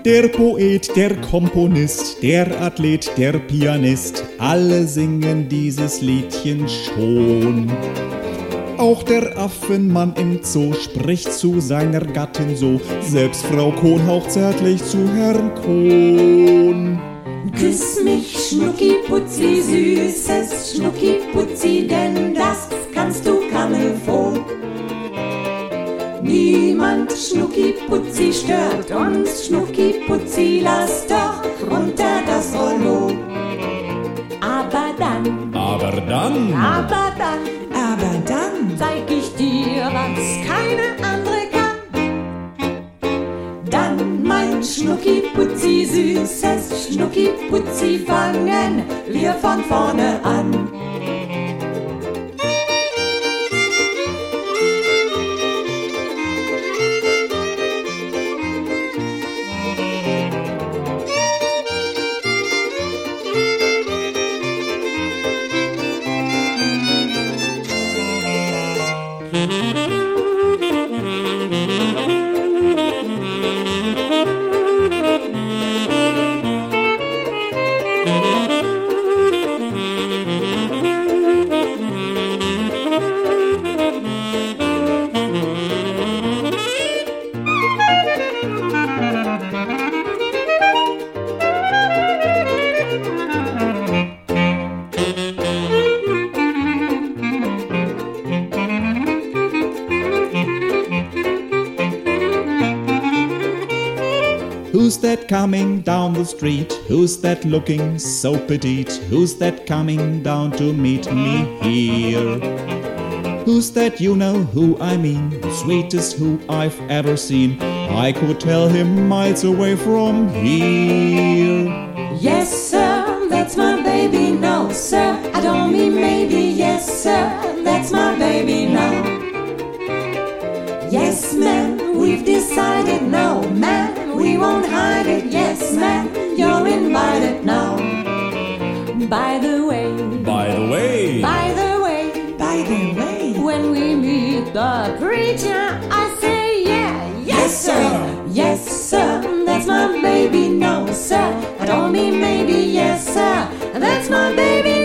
Der Poet, der Komponist, der Athlet, der Pianist, alle singen dieses Liedchen schon. Auch der Affenmann im Zoo spricht zu seiner Gattin so, selbst Frau Kohn haucht zärtlich zu Herrn Kohn. Küss mich, Schnucki-Putzi, süßes Schnucki-Putzi, denn das kannst du kammerfroh. Niemand Schnucki-Putzi stört uns, Schnucki-Putzi, lass doch runter das Rollo. Aber dann zeig ich dir, was keine andere kann. Dann, mein Schnucki-Putzi, süßes Schnucki-Putzi, fangen wir von vorne an. Who's that coming down the street? Who's that looking so petite? Who's that coming down to meet me here? Who's that, you know who I mean? The sweetest who I've ever seen. I could tell him miles away from here. Yes, sir, that's my baby. No, sir, I don't mean maybe. Yes, sir, that's my baby now. Yes, man, we've decided. No, man, we won't hide it. Yes, man, you're invited now. By the way, when we meet the preacher, I say yeah, yes, sir, that's my baby. No, sir, I don't mean maybe. Yes, sir, that's my baby.